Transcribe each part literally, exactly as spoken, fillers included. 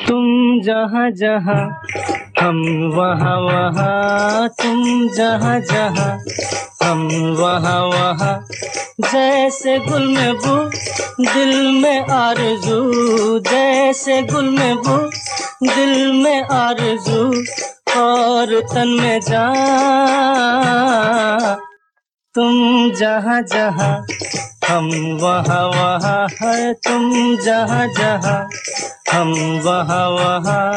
तुम जहाँ जहाँ हम वहाँ वहाँ, तुम जहाँ जहाँ हम वहाँ वहाँ। जैसे गुल में बू दिल में आरज़ू, जैसे गुल में बू दिल में आरज़ू और तन में जान। तुम जहाँ जहाँ हम वहाँ वहाँ है, तुम जहाँ जहाँ हम वहाँ वहाँ।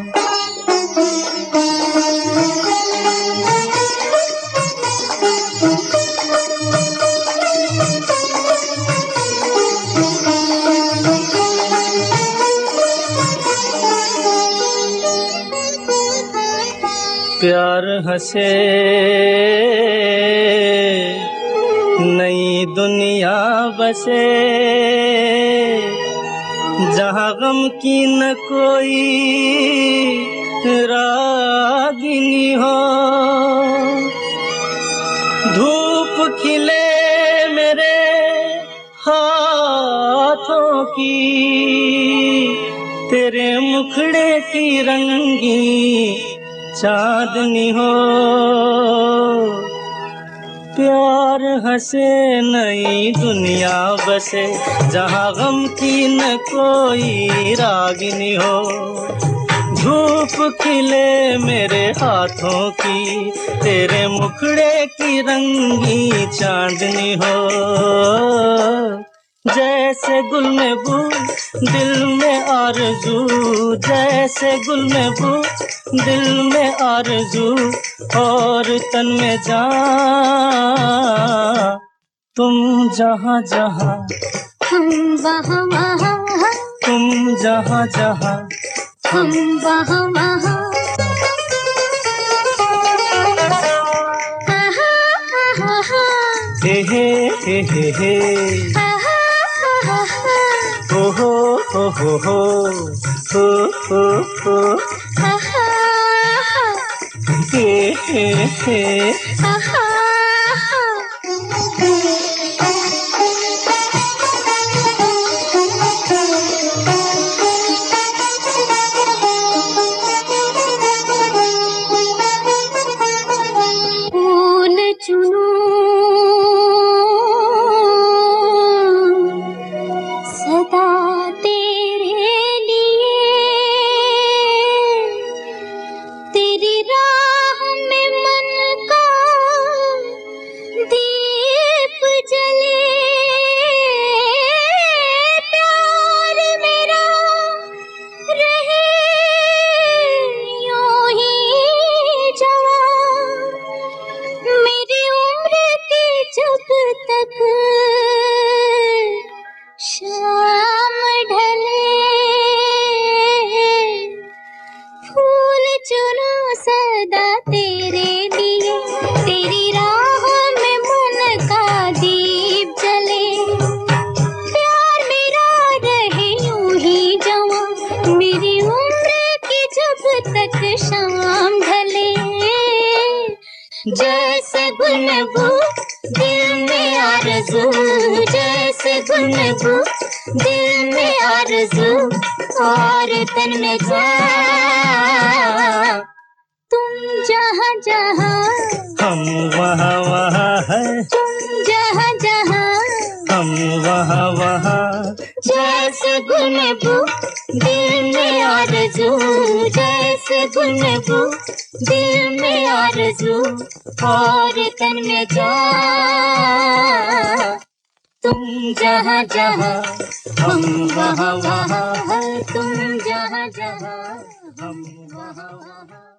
प्यार हंसे नई दुनिया बसे, जहाँ गम की न कोई रागिनी हो। धूप खिले मेरे हाथों की, तेरे मुखड़े की रंगी चांदनी हो। प्यार हंसे नई दुनिया बसे, जहाँ गम की न कोई रागिनी हो। धूप खिले मेरे हाथों की, तेरे मुखड़े की रंगी चांदनी हो। जैसे गुल में बू दिल में आरज़ू, जैसे गुल में बू दिल में आरज़ू और तन में जान। तुम जहाँ जहाँ हम वहाँ वहाँ, तुम जहाँ जहाँ हम वहाँ वहाँ। आहा आहा आहा, हे हे हे हे हे, आहा आहा आहा, हो हो हो हो हो हो हो हो, आहा आहा, हे हे हे, आहा आहा। फूल चुनूं सदा तेरे लिए, तेरी राह में मन का दीप जले। प्यार मेरा रहे यूं ही जवां, मेरी उम्र की जब तक शाम ढले। फूल चुनूं सदा तेरे लिए, तेरी राह में मन का दीप जले। प्यार मेरा रहे यूं ही जवां, मेरी उम्र की जब तक शाम ढले। जैसे गुल में बू दिल में आरज़ू, जैसे गुल में बू दिल में आरज़ू और तन में जान। तुम जहाँ जहाँ हम वहाँ वहाँ है, तुम जहाँ जहाँ हम वहाँ वहाँ। जैसे गुल में बू दिल में आरज़ू, जैसे गुल में बू दिल में आरज़ू और तन में जान। तुम जहाँ जहाँ हम वहाँ वहाँ है, तुम जहाँ जहाँ हम वहाँ वहाँ।